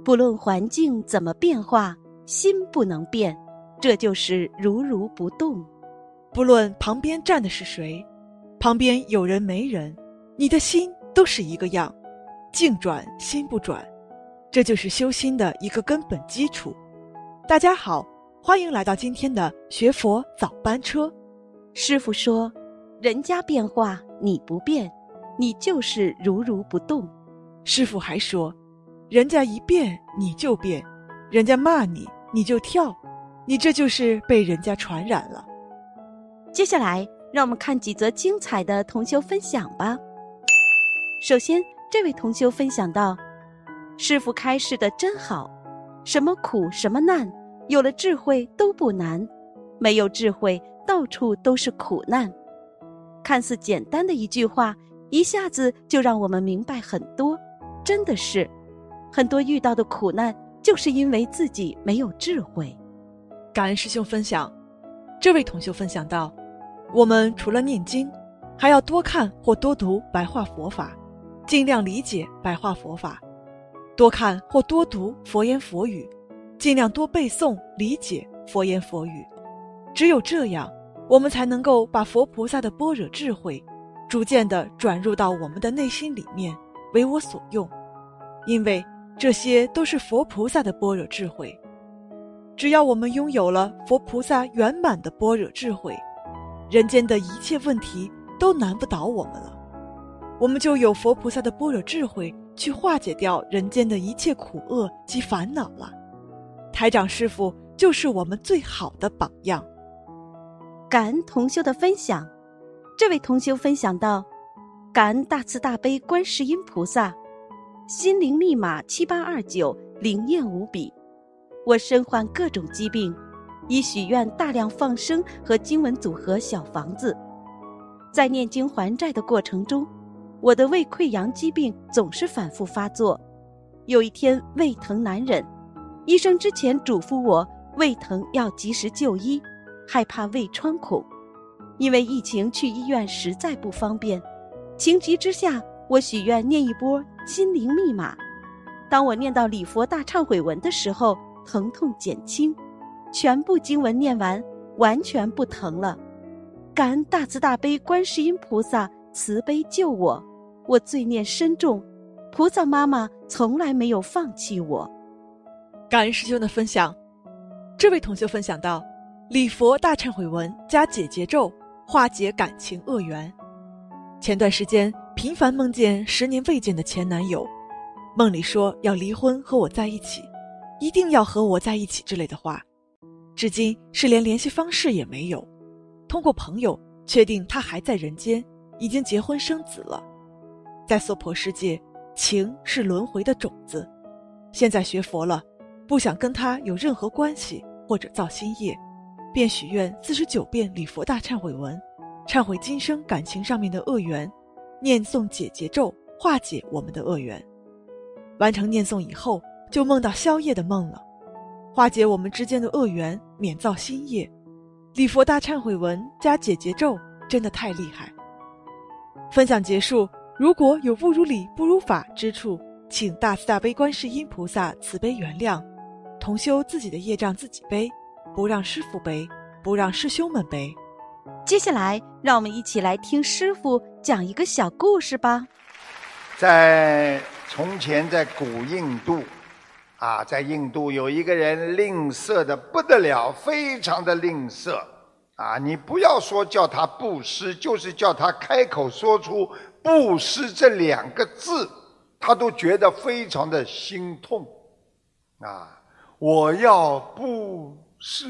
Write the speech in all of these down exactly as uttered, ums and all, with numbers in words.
不论环境怎么变化，心不能变，这就是如如不动。 不论旁边站的是谁，旁边有人没人，你的心都是一个样，境转心不转，这就是修心的一个根本基础。大家好，欢迎来到今天的学佛早班车。 师父说，人家变化你不变，你就是如如不动。 师父还说，人家一变你就变，人家骂你你就跳，你这就是被人家传染了。 接下来让我们看几则精彩的同修分享吧。首先，这位同修分享到，师父开示的真好，什么苦什么难，有了智慧都不难，没有智慧到处都是苦难。看似简单的一句话，一下子就让我们明白很多。真的是很多遇到的苦难，就是因为自己没有智慧。 感恩师兄分享。这位同修分享到，我们除了念经，还要多看或多读白话佛法，尽量理解白话佛法，多看或多读佛言佛语，尽量多背诵理解佛言佛语。只有这样，我们才能够把佛菩萨的般若智慧逐渐地转入到我们的内心里面，为我所用。因为这些都是佛菩萨的般若智慧。只要我们拥有了佛菩萨圆满的般若智慧，人间的一切问题都难不倒我们了。我们就有佛菩萨的般若智慧去化解掉人间的一切苦厄及烦恼了。台长师父就是我们最好的榜样。 感恩同修的分享。这位同修分享到，感恩大慈大悲观世音菩萨，心灵密码七八二九灵验无比。我身患各种疾病，已许愿大量放生和经文组合小房子。在念经还债的过程中，我的胃溃疡疾病总是反复发作。有一天胃疼难忍，医生之前嘱咐我胃疼要及时就医，害怕胃穿孔。因为疫情去医院实在不方便，情急之下，我许愿念一波心灵密码。当我念到礼佛大忏悔文的时候，疼痛减轻，全部经文念完，完全不疼了。感恩大慈大悲观世音菩萨慈悲救我，我罪孽深重，菩萨妈妈从来没有放弃我。 感恩师兄的分享。这位同学分享到，礼佛大忏悔文加解结咒，化解感情恶缘。前段时间频繁梦见十年未见的前男友，梦里说要离婚和我在一起，一定要和我在一起之类的话，至今是连联系方式也没有。通过朋友确定他还在人间，已经结婚生子了。在娑婆世界，情是轮回的种子，现在学佛了，不想跟他有任何关系或者造新业，便许愿四十九遍礼佛大忏悔文，忏悔今生感情上面的恶缘，念诵解结咒，化解我们的恶缘。完成念诵以后，就梦到宵夜的梦了，化解我们之间的恶缘，免造新业。礼佛大忏悔文加解结咒真的太厉害。分享结束，如果有不如理不如法之处，请大慈大悲观世音菩萨慈悲原谅，同修自己的业障自己背，不让师父背，不让师兄们背。 接下来让我们一起来听师父讲一个小故事吧。 在从前在古印度啊，在印度有一个人吝啬的不得了，非常的吝啬啊！你不要说叫他布施，就是叫他开口说出布施这两个字，他都觉得非常的心痛啊！我要布施，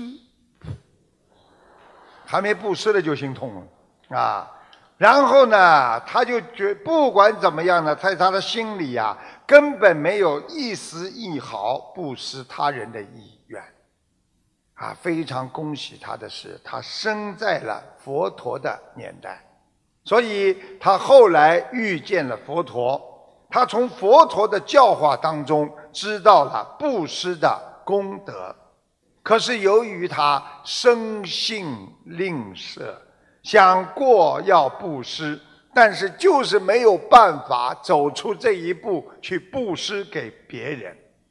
还没布施了就心痛了啊！然后呢，他就觉不管怎么样呢，在他的心里啊，根本没有一丝一毫布施他人的意愿啊！非常恭喜他的是，他生在了佛陀的年代，所以他后来遇见了佛陀，他从佛陀的教化当中知道了布施的功德。可是由于他生性吝啬，想过要布施，但是就是没有办法走出这一步去布施给别人。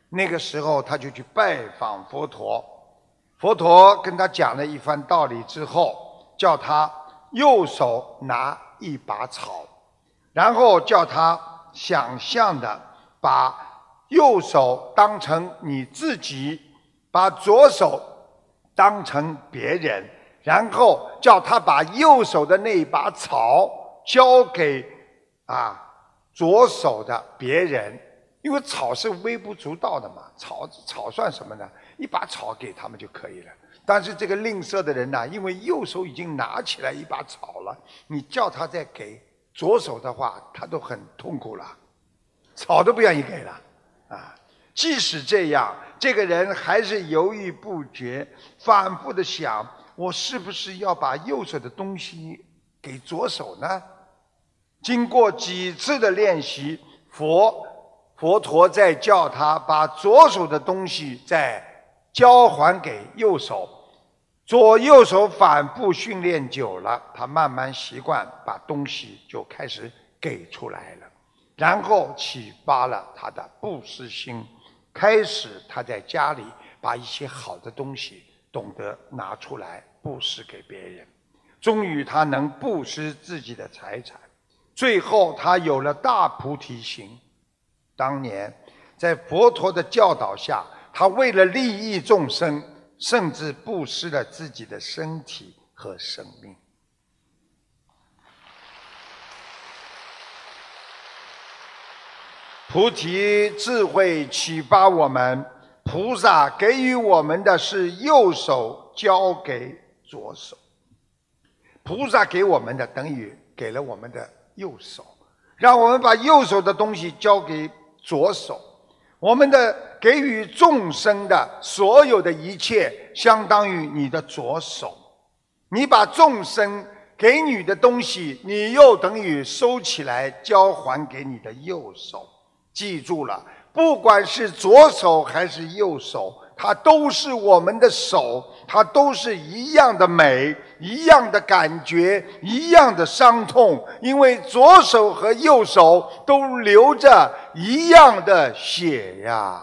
那个时候他就去拜访佛陀，佛陀跟他讲了一番道理之后，叫他右手拿一把草，然后叫他想象的把右手当成你自己，把左手当成别人，然后叫他把右手的那把草交给啊左手的别人，因为草是微不足道的嘛，草草算什么呢？一把草给他们就可以了。但是这个吝啬的人呢、啊，因为右手已经拿起来一把草了，你叫他再给左手的话，他都很痛苦了，草都不愿意给了啊。即使这样，这个人还是犹豫不决，反复的想，我是不是要把右手的东西给左手呢？经过几次的练习，佛佛陀在叫他把左手的东西再交还给右手，左右手反复训练久了，他慢慢习惯，把东西就开始给出来了，然后启发了他的布施心，开始他在家里把一些好的东西懂得拿出来布施给别人，终于他能布施自己的财产，最后他有了大菩提心。当年在佛陀的教导下，他为了利益众生，甚至布施了自己的身体和生命。菩提智慧启发我们，菩萨给予我们的是右手交给左手，菩萨给我们的等于给了我们的右手，让我们把右手的东西交给左手。我们的给予众生的所有的一切，相当于你的左手。你把众生给你的东西，你又等于收起来交还给你的右手。记住了，不管是左手还是右手，它都是我们的手，它都是一样的美，一样的感觉，一样的伤痛，因为左手和右手都流着一样的血呀。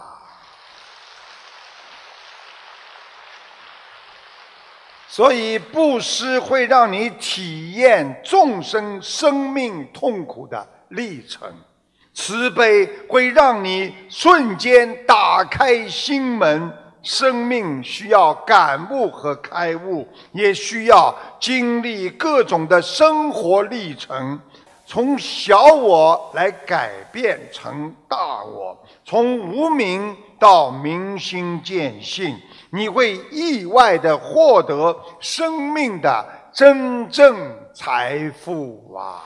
所以布施会让你体验众生生命痛苦的历程，慈悲会让你瞬间打开心门。生命需要感悟和开悟，也需要经历各种的生活历程，从小我来改变成大我，从无明到明心见性，你会意外地获得生命的真正财富啊！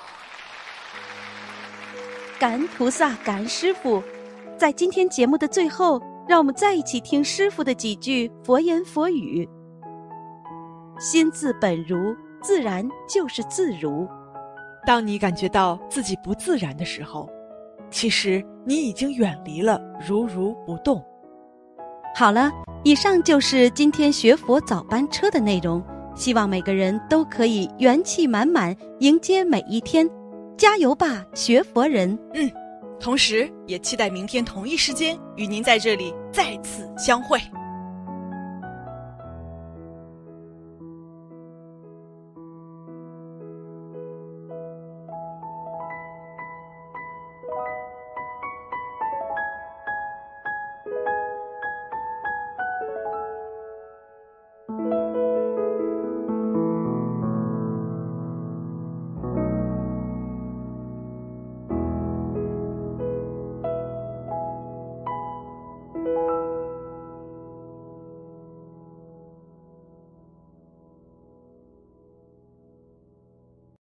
感恩菩萨，感恩师父。在今天节目的最后，让我们再一起听师父的几句佛言佛语。心自本如，自然就是自如。 当你感觉到自己不自然的时候，其实你已经远离了如如不动。 好了，以上就是今天学佛早班车的内容，希望每个人都可以元气满满迎接每一天，加油吧，学佛人。 嗯，同时也期待明天同一时间与您在这里再次相会。